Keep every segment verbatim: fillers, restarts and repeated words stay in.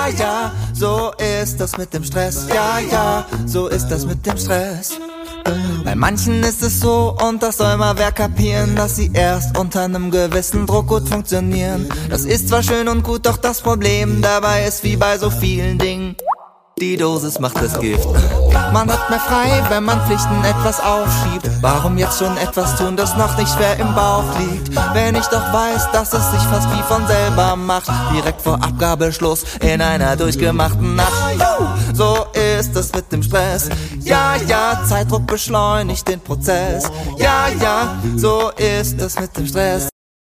Ja, ja, so ist das mit dem Stress. Ja, ja, so ist das mit dem Stress. Bei manchen ist es so, und das soll mal wer kapieren, dass sie erst unter einem gewissen Druck gut funktionieren. Das ist zwar schön und gut, doch das Problem dabei ist wie bei so vielen Dingen: die Dosis macht das Gift. Man hat mehr frei, wenn man Pflichten etwas aufschiebt. Warum jetzt schon etwas tun, das noch nicht schwer im Bauch liegt? Wenn ich doch weiß, dass es sich fast wie von selber macht, direkt vor Abgabeschluss in einer durchgemachten Nacht. So ist es mit dem Stress. Ja, ja, Zeitdruck beschleunigt den Prozess. Ja, ja, so ist es mit dem Stress.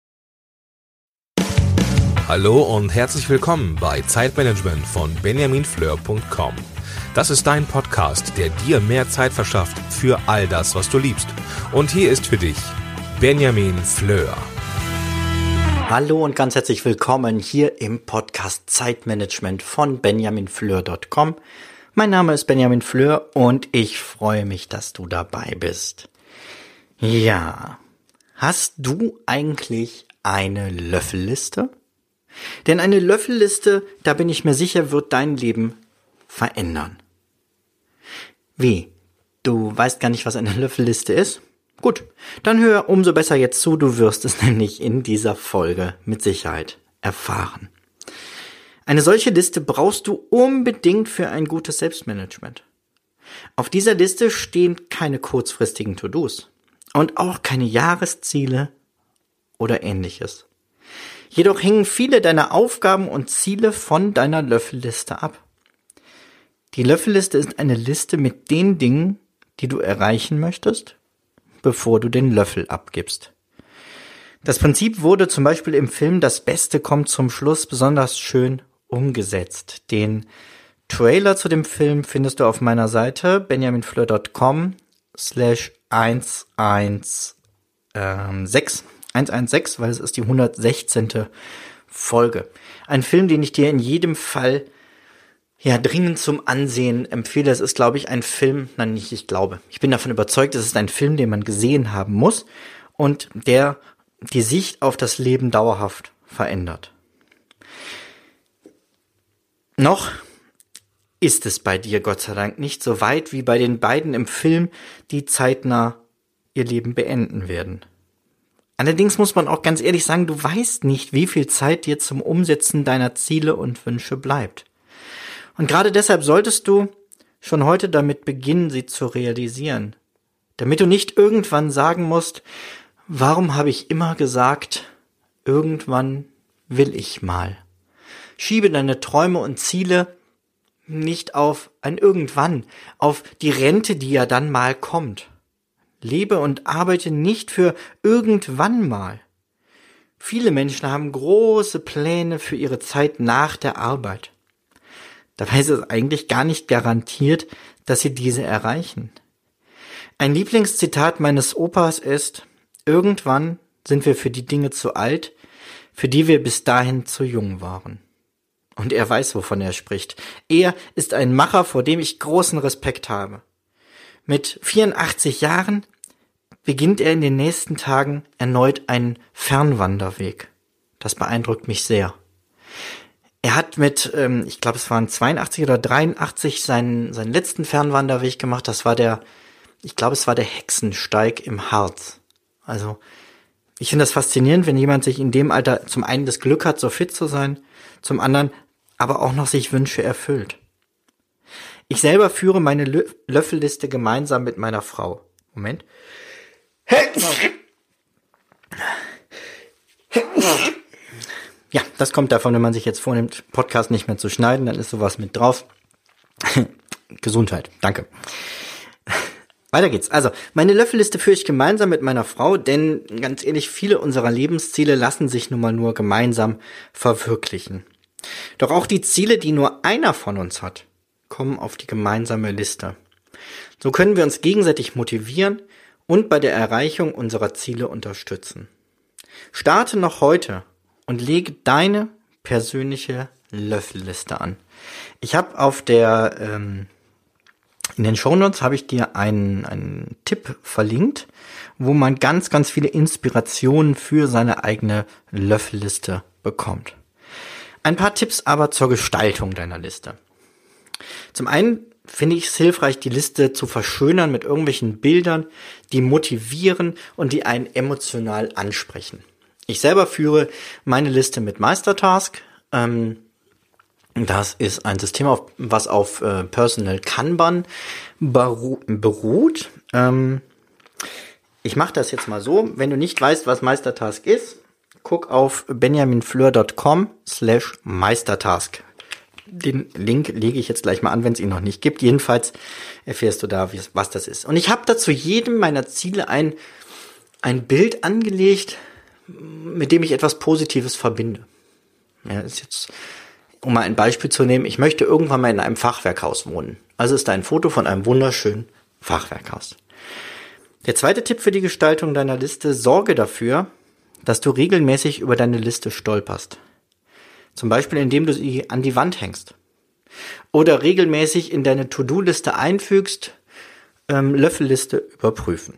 Hallo und herzlich willkommen bei Zeitmanagement von benjamin fleur punkt com. Das ist dein Podcast, der dir mehr Zeit verschafft für all das, was du liebst. Und hier ist für dich Benjamin Fleur. Hallo und ganz herzlich willkommen hier im Podcast Zeitmanagement von benjamin fleur punkt com. Mein Name ist Benjamin Fleur und ich freue mich, dass du dabei bist. Ja, hast du eigentlich eine Löffelliste? Denn eine Löffelliste, da bin ich mir sicher, wird dein Leben verändern. Wie? Du weißt gar nicht, was eine Löffelliste ist? Gut, dann hör umso besser jetzt zu, du wirst es nämlich in dieser Folge mit Sicherheit erfahren. Eine solche Liste brauchst du unbedingt für ein gutes Selbstmanagement. Auf dieser Liste stehen keine kurzfristigen To-Dos und auch keine Jahresziele oder ähnliches. Jedoch hängen viele deiner Aufgaben und Ziele von deiner Löffelliste ab. Die Löffelliste ist eine Liste mit den Dingen, die du erreichen möchtest, bevor du den Löffel abgibst. Das Prinzip wurde zum Beispiel im Film Das Beste kommt zum Schluss besonders schön umgesetzt. Den Trailer zu dem Film findest du auf meiner Seite benjamin fleur punkt com slash eins eins sechs. eins eins sechs, weil es ist die hundertsechzehnte Folge. Ein Film, den ich dir in jedem Fall ja dringend zum Ansehen empfehle. Es ist, glaube ich, ein Film, nein, nicht ich glaube, ich bin davon überzeugt, es ist ein Film, den man gesehen haben muss und der die Sicht auf das Leben dauerhaft verändert. Noch ist es bei dir, Gott sei Dank, nicht so weit wie bei den beiden im Film, die zeitnah ihr Leben beenden werden. Allerdings muss man auch ganz ehrlich sagen, du weißt nicht, wie viel Zeit dir zum Umsetzen deiner Ziele und Wünsche bleibt. Und gerade deshalb solltest du schon heute damit beginnen, sie zu realisieren. Damit du nicht irgendwann sagen musst, warum habe ich immer gesagt, irgendwann will ich mal. Schiebe deine Träume und Ziele nicht auf ein Irgendwann, auf die Rente, die ja dann mal kommt. Lebe und arbeite nicht für irgendwann mal. Viele Menschen haben große Pläne für ihre Zeit nach der Arbeit. Dabei ist es eigentlich gar nicht garantiert, dass sie diese erreichen. Ein Lieblingszitat meines Opas ist: Irgendwann sind wir für die Dinge zu alt, für die wir bis dahin zu jung waren. Und er weiß, wovon er spricht. Er ist ein Macher, vor dem ich großen Respekt habe. Mit vierundachtzig Jahren beginnt er in den nächsten Tagen erneut einen Fernwanderweg. Das beeindruckt mich sehr. Er hat mit, ähm, ich glaube es waren zweiundachtzig oder dreiundachtzig, seinen, seinen letzten Fernwanderweg gemacht. Das war der, ich glaube es war der Hexensteig im Harz. Also ich finde das faszinierend, wenn jemand sich in dem Alter zum einen das Glück hat, so fit zu sein, zum anderen aber auch noch sich Wünsche erfüllt. Ich selber führe meine Lö- Löffelliste gemeinsam mit meiner Frau. Moment. Ja, das kommt davon, wenn man sich jetzt vornimmt, Podcast nicht mehr zu schneiden, dann ist sowas mit drauf. Gesundheit, danke. Weiter geht's. Also, meine Löffelliste führe ich gemeinsam mit meiner Frau, denn ganz ehrlich, viele unserer Lebensziele lassen sich nun mal nur gemeinsam verwirklichen. Doch auch die Ziele, die nur einer von uns hat, kommen auf die gemeinsame Liste. So können wir uns gegenseitig motivieren und bei der Erreichung unserer Ziele unterstützen. Starte noch heute und lege deine persönliche Löffelliste an. Ich habe auf der, ähm, in den Shownotes habe ich dir einen, einen Tipp verlinkt, wo man ganz, ganz viele Inspirationen für seine eigene Löffelliste bekommt. Ein paar Tipps aber zur Gestaltung deiner Liste. Zum einen finde ich es hilfreich, die Liste zu verschönern mit irgendwelchen Bildern, die motivieren und die einen emotional ansprechen. Ich selber führe meine Liste mit Meistertask. Ähm, das ist ein System, auf, was auf äh, Personal Kanban beru- beruht. Ähm, ich mache das jetzt mal so. Wenn du nicht weißt, was Meistertask ist, guck auf benjaminfleur.com slash Meistertask. Den Link lege ich jetzt gleich mal an, wenn es ihn noch nicht gibt. Jedenfalls erfährst du da, was das ist. Und ich habe da zu jedem meiner Ziele ein, ein Bild angelegt, mit dem ich etwas Positives verbinde. Ja, ist jetzt, um mal ein Beispiel zu nehmen, ich möchte irgendwann mal in einem Fachwerkhaus wohnen. Also ist da ein Foto von einem wunderschönen Fachwerkhaus. Der zweite Tipp für die Gestaltung deiner Liste: Sorge dafür, dass du regelmäßig über deine Liste stolperst. Zum Beispiel, indem du sie an die Wand hängst. Oder regelmäßig in deine To-Do-Liste einfügst, ähm, Löffelliste überprüfen.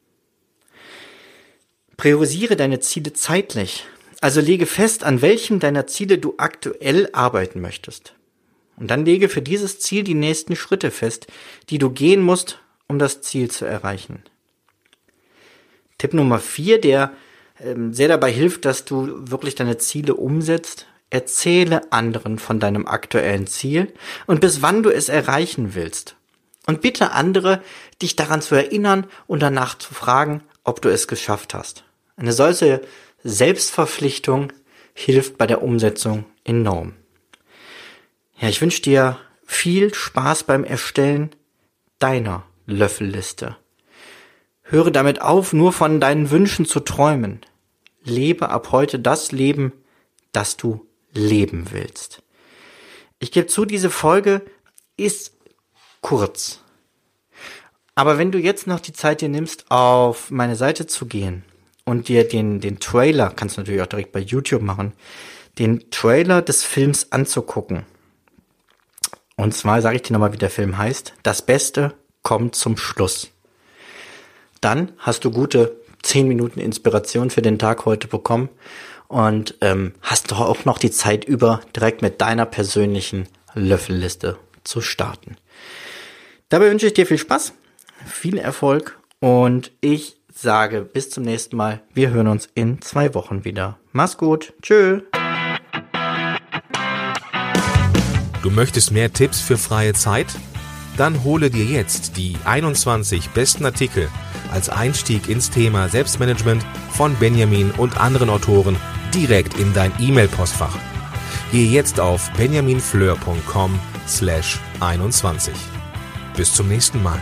Priorisiere deine Ziele zeitlich. Also lege fest, an welchem deiner Ziele du aktuell arbeiten möchtest. Und dann lege für dieses Ziel die nächsten Schritte fest, die du gehen musst, um das Ziel zu erreichen. Tipp Nummer vier, der ähm, sehr dabei hilft, dass du wirklich deine Ziele umsetzt: Erzähle anderen von deinem aktuellen Ziel und bis wann du es erreichen willst. Und bitte andere, dich daran zu erinnern und danach zu fragen, ob du es geschafft hast. Eine solche Selbstverpflichtung hilft bei der Umsetzung enorm. Ja, ich wünsche dir viel Spaß beim Erstellen deiner Löffelliste. Höre damit auf, nur von deinen Wünschen zu träumen. Lebe ab heute das Leben, das du leben willst. Ich gebe zu, diese Folge ist kurz. Aber wenn du jetzt noch die Zeit dir nimmst, auf meine Seite zu gehen und dir den, den Trailer, kannst du natürlich auch direkt bei YouTube machen, den Trailer des Films anzugucken. Und zwar sage ich dir nochmal, wie der Film heißt: Das Beste kommt zum Schluss. Dann hast du gute zehn Minuten Inspiration für den Tag heute bekommen und ähm, hast doch auch noch die Zeit über, direkt mit deiner persönlichen Löffelliste zu starten. Dabei wünsche ich dir viel Spaß, viel Erfolg und ich sage bis zum nächsten Mal. Wir hören uns in zwei Wochen wieder. Mach's gut. Tschö. Du möchtest mehr Tipps für freie Zeit? Dann hole dir jetzt die einundzwanzig besten Artikel als Einstieg ins Thema Selbstmanagement von Benjamin und anderen Autoren direkt in dein E-Mail-Postfach. Gehe jetzt auf benjaminfleur.com slash 21. Bis zum nächsten Mal.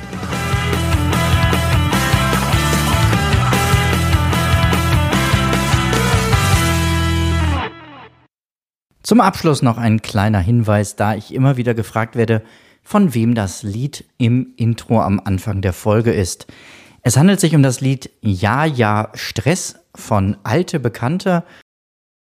Zum Abschluss noch ein kleiner Hinweis, da ich immer wieder gefragt werde, von wem das Lied im Intro am Anfang der Folge ist. Es handelt sich um das Lied Ja, ja, Stress von Alte Bekannte